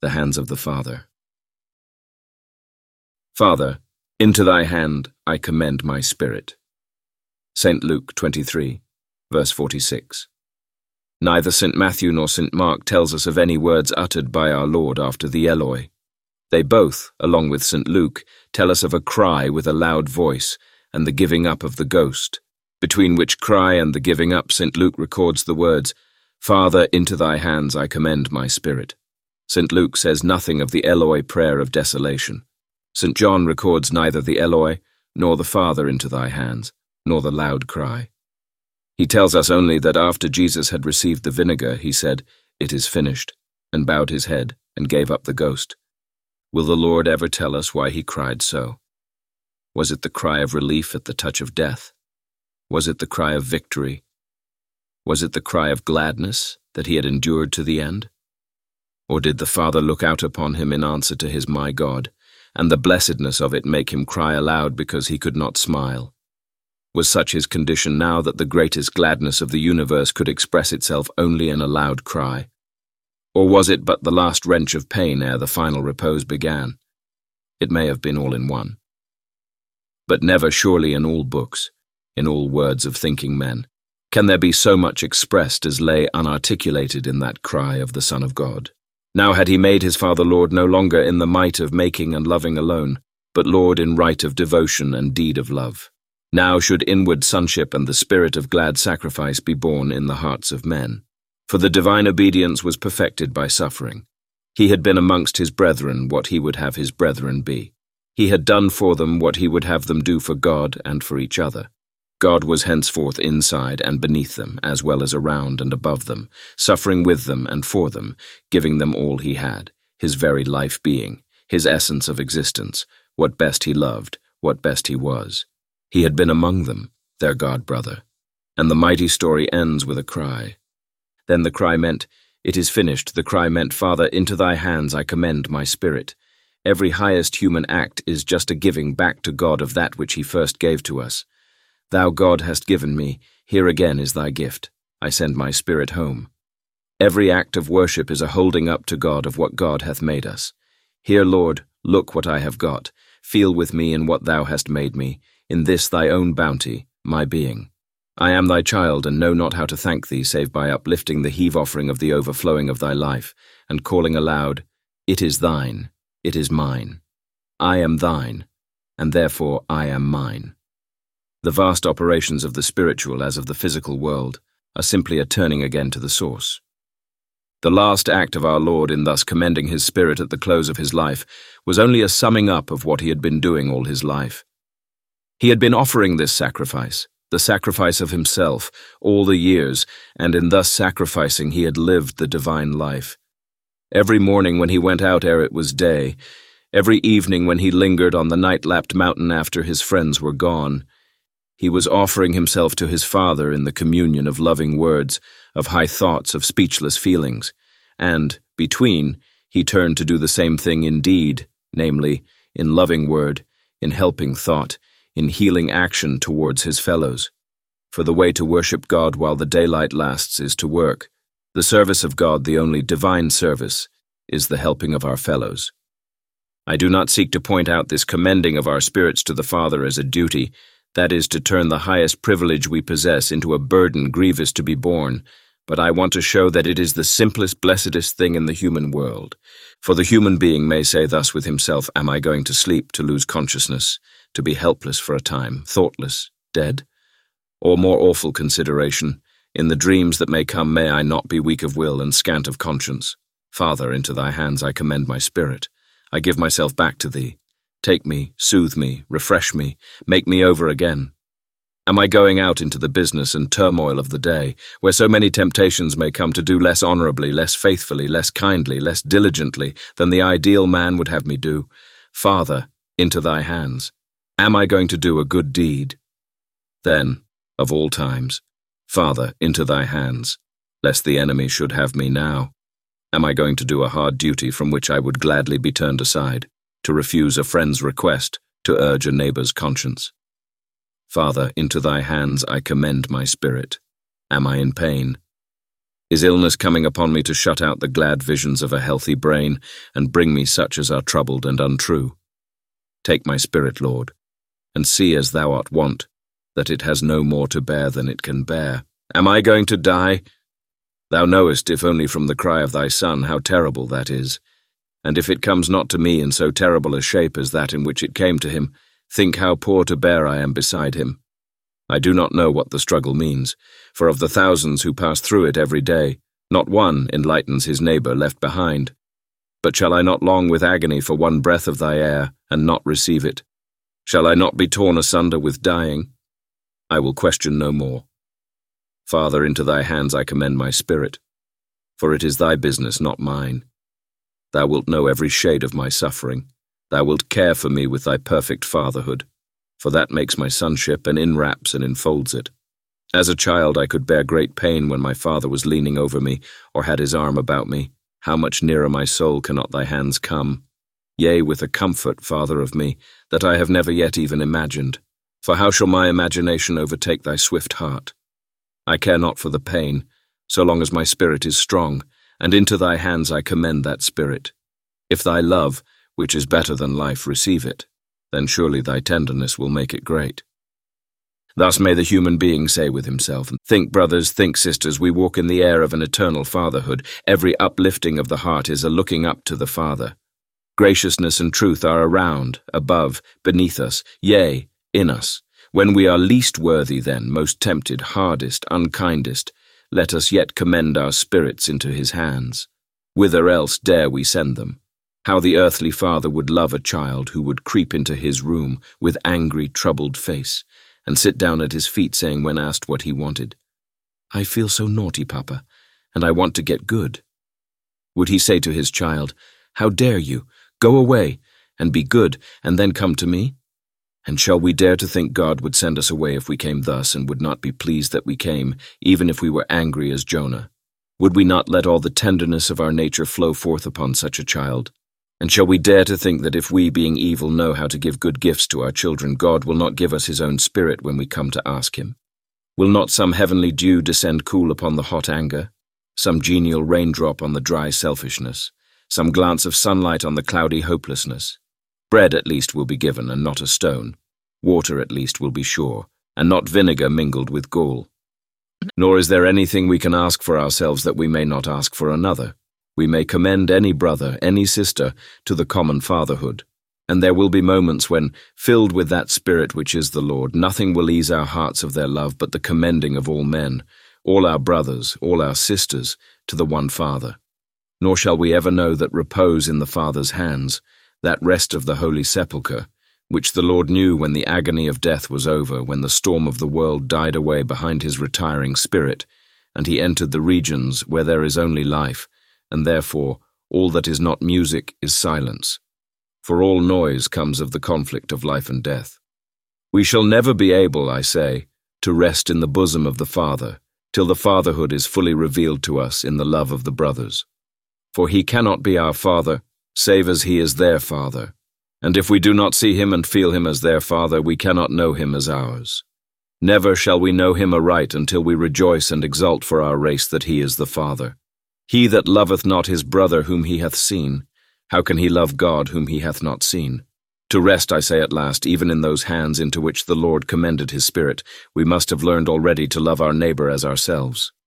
the hands of the Father. Father, into thy hand I commend my spirit. St. Luke 23, verse 46. Neither St. Matthew nor St. Mark tells us of any words uttered by our Lord after the Eloi. They both, along with St. Luke, tell us of a cry with a loud voice and the giving up of the ghost. Between which cry and the giving up, St. Luke records the words, Father, into thy hands I commend my spirit. St. Luke says nothing of the Eloi prayer of desolation. St. John records neither the Eloi, nor the Father into thy hands, nor the loud cry. He tells us only that after Jesus had received the vinegar, he said, It is finished, and bowed his head and gave up the ghost. Will the Lord ever tell us why he cried so? Was it the cry of relief at the touch of death? Was it the cry of victory? Was it the cry of gladness that he had endured to the end? Or did the Father look out upon him in answer to his "My God," and the blessedness of it make him cry aloud because he could not smile? Was such his condition now that the greatest gladness of the universe could express itself only in a loud cry? Or was it but the last wrench of pain ere the final repose began? It may have been all in one. But never surely in all books, in all words of thinking men, can there be so much expressed as lay unarticulated in that cry of the Son of God. Now had he made his Father Lord no longer in the might of making and loving alone, but Lord in right of devotion and deed of love. Now should inward sonship and the spirit of glad sacrifice be born in the hearts of men. For the divine obedience was perfected by suffering. He had been amongst his brethren what he would have his brethren be. He had done for them what he would have them do for God and for each other. God was henceforth inside and beneath them, as well as around and above them, suffering with them and for them, giving them all he had, his very life being, his essence of existence, what best he loved, what best he was. He had been among them, their God-brother. And the mighty story ends with a cry. Then the cry meant, It is finished. The cry meant, Father, into thy hands I commend my spirit. Every highest human act is just a giving back to God of that which he first gave to us. Thou, God, hast given me. Here again is thy gift. I send my spirit home. Every act of worship is a holding up to God of what God hath made us. Here, Lord, look what I have got. Feel with me in what thou hast made me. In this thy own bounty, my being. I am thy child, and know not how to thank thee save by uplifting the heave-offering of the overflowing of thy life, and calling aloud, It is thine, it is mine. I am thine, and therefore I am mine. The vast operations of the spiritual as of the physical world are simply a turning again to the source. The last act of our Lord in thus commending his spirit at the close of his life was only a summing up of what he had been doing all his life. He had been offering this sacrifice, the sacrifice of himself, all the years, and in thus sacrificing he had lived the divine life. Every morning when he went out ere it was day, every evening when he lingered on the night-lapped mountain after his friends were gone, he was offering himself to his Father in the communion of loving words, of high thoughts, of speechless feelings, and, between, he turned to do the same thing in deed, namely, in loving word, in helping thought, in healing action towards his fellows. For the way to worship God while the daylight lasts is to work. The service of God, the only divine service, is the helping of our fellows. I do not seek to point out this commending of our spirits to the Father as a duty, that is, to turn the highest privilege we possess into a burden grievous to be borne, but I want to show that it is the simplest, blessedest thing in the human world. For the human being may say thus with himself, Am I going to sleep, to lose consciousness, to be helpless for a time, thoughtless, dead? Or more awful consideration, in the dreams that may come may I not be weak of will and scant of conscience. Father, into thy hands I commend my spirit. I give myself back to thee. Take me, soothe me, refresh me, make me over again. Am I going out into the business and turmoil of the day, where so many temptations may come to do less honorably, less faithfully, less kindly, less diligently than the ideal man would have me do? Father, into thy hands. Am I going to do a good deed? Then, of all times, Father, into thy hands, lest the enemy should have me now. Am I going to do a hard duty from which I would gladly be turned aside, to refuse a friend's request, to urge a neighbor's conscience? Father, into thy hands I commend my spirit. Am I in pain? his illness coming upon me to shut out the glad visions of a healthy brain and bring me such as are troubled and untrue. Take my spirit, Lord, and see as thou art wont, that it has no more to bear than it can bear. Am I going to die? Thou knowest, if only from the cry of thy Son, how terrible that is. And if it comes not to me in so terrible a shape as that in which it came to him, think how poor to bear I am beside him. I do not know what the struggle means, for of the thousands who pass through it every day, not one enlightens his neighbour left behind. But shall I not long with agony for one breath of thy air, and not receive it? Shall I not be torn asunder with dying? I will question no more. Father, into thy hands I commend my spirit, for it is thy business, not mine. Thou wilt know every shade of my suffering. Thou wilt care for me with thy perfect fatherhood, for that makes my sonship and enwraps and enfolds it. As a child I could bear great pain when my father was leaning over me or had his arm about me. How much nearer my soul cannot thy hands come? Yea, with a comfort, Father of me, that I have never yet even imagined. For how shall my imagination overtake thy swift heart? I care not for the pain, so long as my spirit is strong, and into thy hands I commend that spirit. If thy love, which is better than life, receive it, then surely thy tenderness will make it great. Thus may the human being say with himself, Think, brothers, think, sisters, we walk in the air of an eternal fatherhood. Every uplifting of the heart is a looking up to the Father. Graciousness and truth are around, above, beneath us, yea, in us. When we are least worthy then, most tempted, hardest, unkindest, let us yet commend our spirits into his hands. Whither else dare we send them? How the earthly father would love a child who would creep into his room with angry, troubled face, and sit down at his feet saying when asked what he wanted, I feel so naughty, Papa, and I want to get good. Would he say to his child, How dare you? Go away, and be good, and then come to me? And shall we dare to think God would send us away if we came thus, and would not be pleased that we came, even if we were angry as Jonah? Would we not let all the tenderness of our nature flow forth upon such a child? And shall we dare to think that if we, being evil, know how to give good gifts to our children, God will not give us his own Spirit when we come to ask him? Will not some heavenly dew descend cool upon the hot anger, some genial raindrop on the dry selfishness, some glance of sunlight on the cloudy hopelessness? Bread at least will be given, and not a stone. Water at least will be sure, and not vinegar mingled with gall. Nor is there anything we can ask for ourselves that we may not ask for another. We may commend any brother, any sister, to the common fatherhood. And there will be moments when, filled with that Spirit which is the Lord, nothing will ease our hearts of their love but the commending of all men, all our brothers, all our sisters, to the one Father. Nor shall we ever know that repose in the Father's hands, that rest of the Holy Sepulchre, which the Lord knew when the agony of death was over, when the storm of the world died away behind his retiring spirit, and he entered the regions where there is only life, and therefore all that is not music is silence. For all noise comes of the conflict of life and death. We shall never be able, I say, to rest in the bosom of the Father, till the fatherhood is fully revealed to us in the love of the brothers. For he cannot be our Father, save as he is their Father. And if we do not see him and feel him as their Father, we cannot know him as ours. Never shall we know him aright until we rejoice and exult for our race that he is the Father. He that loveth not his brother whom he hath seen, how can he love God whom he hath not seen? To rest, I say at last, even in those hands into which the Lord commended his Spirit, we must have learned already to love our neighbor as ourselves.